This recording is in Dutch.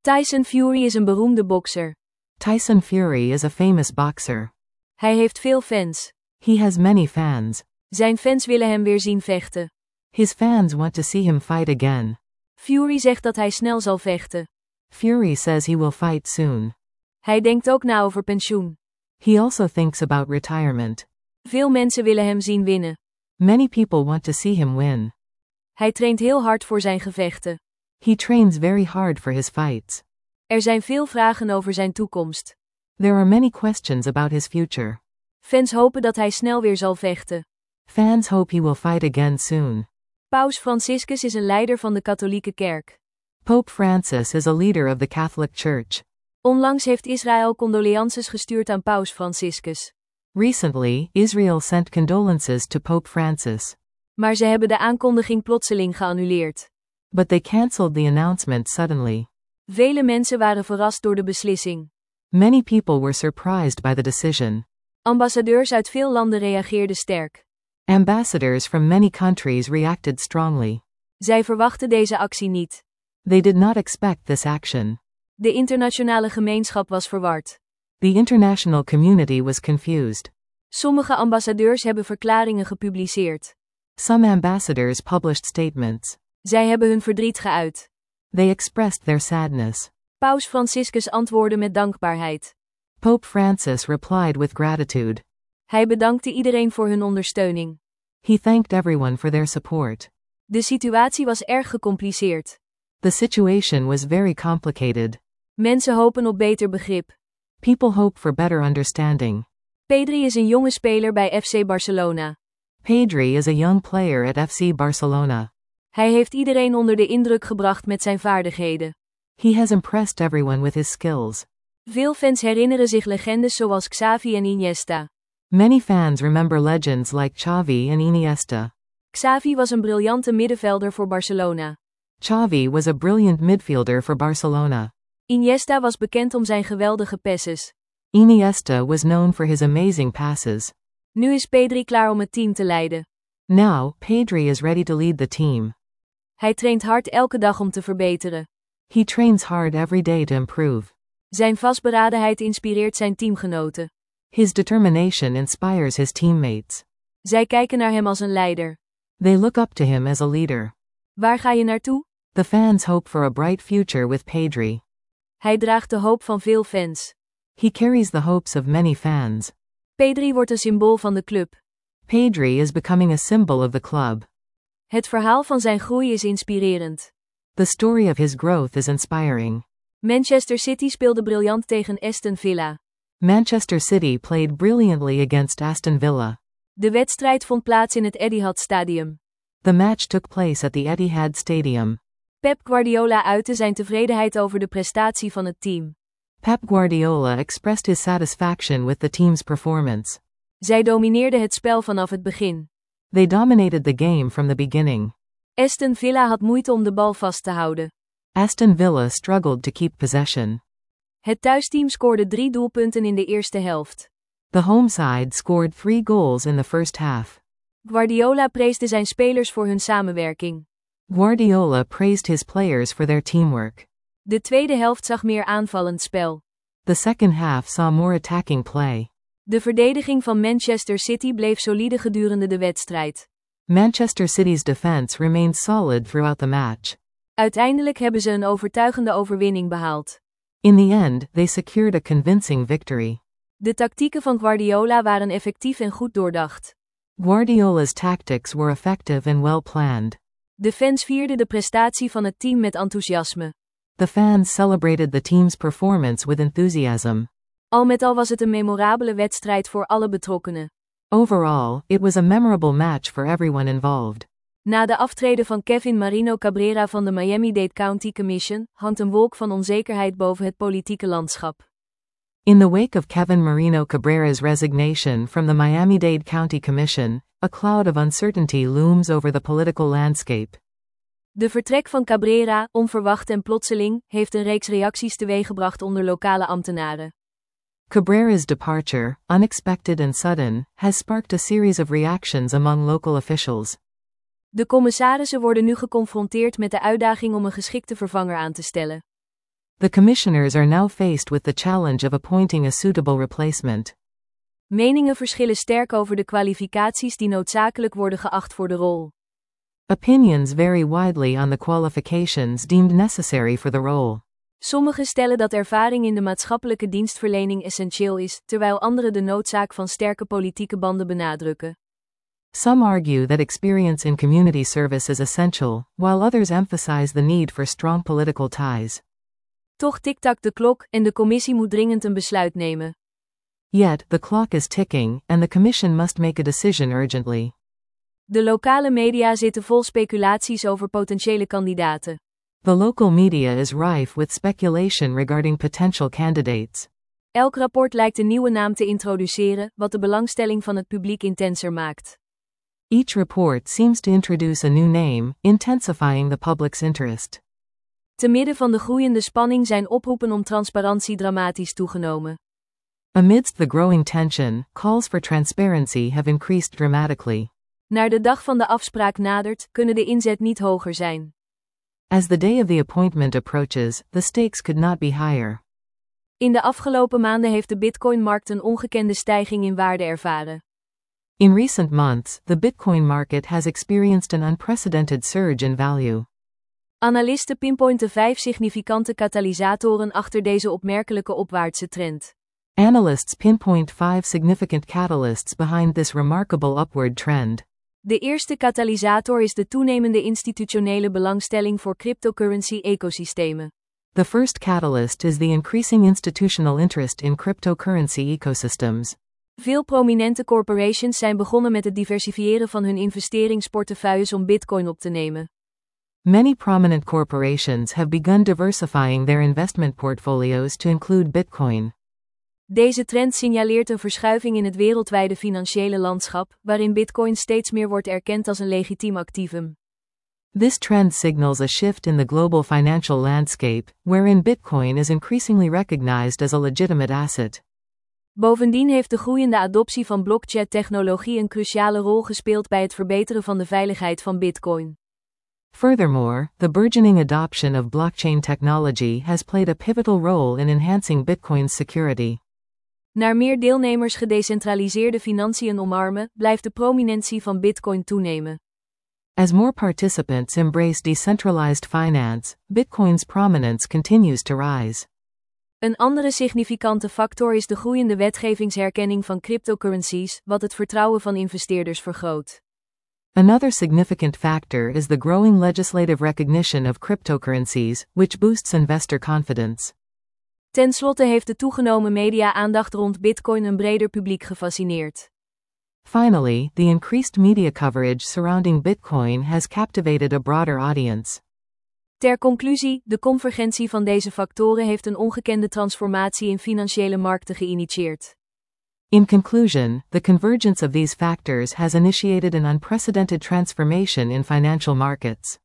Tyson Fury is een beroemde bokser. Tyson Fury is a famous boxer. Hij heeft veel fans. He has many fans. Zijn fans willen hem weer zien vechten. His fans want to see him fight again. Fury zegt dat hij snel zal vechten. Fury says he will fight soon. Hij denkt ook na over pensioen. He also thinks about retirement. Veel mensen willen hem zien winnen. Many people want to see him win. Hij traint heel hard voor zijn gevechten. He trains very hard for his fights. Er zijn veel vragen over zijn toekomst. There are many questions about his future. Fans hopen dat hij snel weer zal vechten. Fans hope he will fight again soon. Paus Franciscus is een leider van de katholieke kerk. Pope Francis is a leader of the Catholic Church. Onlangs heeft Israël condolences gestuurd aan Paus Franciscus. Recently, Israel sent condolences to Pope Francis. Maar ze hebben de aankondiging plotseling geannuleerd. But they cancelled the announcement suddenly. Vele mensen waren verrast door de beslissing. Many people were surprised by the decision. Ambassadeurs uit veel landen reageerden sterk. Ambassadors from many countries reacted strongly. Zij verwachten deze actie niet. They did not expect this action. De internationale gemeenschap was verward. The international community was confused. Sommige ambassadeurs hebben verklaringen gepubliceerd. Some ambassadors published statements. Zij hebben hun verdriet geuit. They expressed their sadness. Paus Franciscus antwoordde met dankbaarheid. Pope Francis replied with gratitude. Hij bedankte iedereen voor hun ondersteuning. He thanked everyone for their support. De situatie was erg gecompliceerd. The situation was very complicated. Mensen hopen op beter begrip. People hope for better understanding. Pedri is een jonge speler bij FC Barcelona. Pedri is a young player at FC Barcelona. Hij heeft iedereen onder de indruk gebracht met zijn vaardigheden. He has impressed everyone with his skills. Veel fans herinneren zich legendes zoals Xavi en Iniesta. Many fans remember legends like Xavi and Iniesta. Xavi was een briljante middenvelder voor Barcelona. Xavi was a brilliant midfielder for Barcelona. Iniesta was bekend om zijn geweldige passes. Iniesta was known for his amazing passes. Nu is Pedri klaar om het team te leiden. Now, Pedri is ready to lead the team. Hij traint hard elke dag om te verbeteren. He trains hard every day to improve. Zijn vastberadenheid inspireert zijn teamgenoten. His determination inspires his teammates. Zij kijken naar hem als een leider. They look up to him as a leader. Waar ga je naartoe? The fans hope for a bright future with Pedri. Hij draagt de hoop van veel fans. He carries the hopes of many fans. Pedri wordt een symbool van de club. Pedri is becoming a symbol of the club. Het verhaal van zijn groei is inspirerend. The story of his growth is inspiring. Manchester City speelde briljant tegen Aston Villa. Manchester City played brilliantly against Aston Villa. De wedstrijd vond plaats in het Etihad Stadium. The match took place at the Etihad Stadium. Pep Guardiola uitte zijn tevredenheid over de prestatie van het team. Pep Guardiola expressed his satisfaction with the team's performance. Zij domineerden het spel vanaf het begin. They dominated the game from the beginning. Aston Villa had moeite om de bal vast te houden. Aston Villa struggled to keep possession. Het thuisteam scoorde 3 doelpunten in de eerste helft. The home side scored 3 goals in the first half. Guardiola preesde zijn spelers voor hun samenwerking. Guardiola praised his players for their teamwork. De tweede helft zag meer aanvallend spel. The second half saw more attacking play. De verdediging van Manchester City bleef solide gedurende de wedstrijd. Manchester City's defense remained solid throughout the match. Uiteindelijk hebben ze een overtuigende overwinning behaald. In the end, they secured a convincing victory. De tactieken van Guardiola waren effectief en goed doordacht. Guardiola's tactics were effective and well planned. De fans vierden de prestatie van het team met enthousiasme. The fans celebrated the team's performance with enthusiasm. Al met al was het een memorabele wedstrijd voor alle betrokkenen. Overall, it was a memorable match for everyone involved. Na de aftreden van Kevin Marino Cabrera van de Miami-Dade County Commission, hangt een wolk van onzekerheid boven het politieke landschap. In the wake of Kevin Marino Cabrera's resignation from the Miami-Dade County Commission, a cloud of uncertainty looms over the political landscape. De vertrek van Cabrera, onverwacht en plotseling, heeft een reeks reacties teweeggebracht onder lokale ambtenaren. Cabrera's departure, unexpected and sudden, has sparked a series of reactions among local officials. De commissarissen worden nu geconfronteerd met de uitdaging om een geschikte vervanger aan te stellen. The commissioners are now faced with the challenge of appointing a suitable replacement. Meningen verschillen sterk over de kwalificaties die noodzakelijk worden geacht voor de rol. Opinions vary widely on the qualifications deemed necessary for the role. Sommigen stellen dat ervaring in de maatschappelijke dienstverlening essentieel is, terwijl anderen de noodzaak van sterke politieke banden benadrukken. Some argue that experience in community service is essential, while others emphasize the need for strong political ties. Toch tikt de klok en de commissie moet dringend een besluit nemen. Yet, the clock is ticking, and the Commission must make a decision urgently. De lokale media zitten vol speculaties over potentiële kandidaten. The local media is rife with speculation regarding potential candidates. Elk rapport lijkt een nieuwe naam te introduceren, wat de belangstelling van het publiek intenser maakt. Each report seems to introduce a new name, intensifying the public's interest. Te midden van de groeiende spanning zijn oproepen om transparantie dramatisch toegenomen. Amidst the growing tension, calls for transparency have increased dramatically. Naar de dag van de afspraak nadert, kunnen de inzet niet hoger zijn. As the day of the appointment approaches, the stakes could not be higher. In de afgelopen maanden heeft de Bitcoin-markt een ongekende stijging in waarde ervaren. In recent months, the Bitcoin market has experienced an unprecedented surge in value. Analisten pinpointen 5 significante katalysatoren achter deze opmerkelijke opwaartse trend. Analysts pinpoint 5 significant catalysts behind this remarkable upward trend. De eerste katalysator is de toenemende institutionele belangstelling voor cryptocurrency-ecosystemen. The first catalyst is the increasing institutional interest in cryptocurrency ecosystems. Veel prominente corporations zijn begonnen met het diversifiëren van hun investeringsportefeuilles om Bitcoin op te nemen. Many prominent corporations have begun diversifying their investment portfolios to include Bitcoin. Deze trend signaleert een verschuiving in het wereldwijde financiële landschap, waarin Bitcoin steeds meer wordt erkend als een legitiem activum. This trend signals a shift in the global financial landscape, wherein Bitcoin is increasingly recognized as a legitimate asset. Bovendien heeft de groeiende adoptie van blockchain-technologie een cruciale rol gespeeld bij het verbeteren van de veiligheid van Bitcoin. Furthermore, the burgeoning adoption of blockchain technology has played a pivotal role in enhancing Bitcoin's security. Naar meer deelnemers gedecentraliseerde financiën omarmen, blijft de prominentie van Bitcoin toenemen. As more participants embrace decentralized finance, Bitcoin's prominence continues to rise. Een andere significante factor is de groeiende wetgevingsherkenning van cryptocurrencies, wat het vertrouwen van investeerders vergroot. Another significant factor is the growing legislative recognition of cryptocurrencies, which boosts investor confidence. Ten slotte heeft de toegenomen media-aandacht rond Bitcoin een breder publiek gefascineerd. Finally, the increased media coverage surrounding Bitcoin has captivated a broader audience. Ter conclusie, de convergentie van deze factoren heeft een ongekende transformatie in financiële markten geïnitieerd. In conclusion, the convergence of these factors has initiated an unprecedented transformation in financial markets.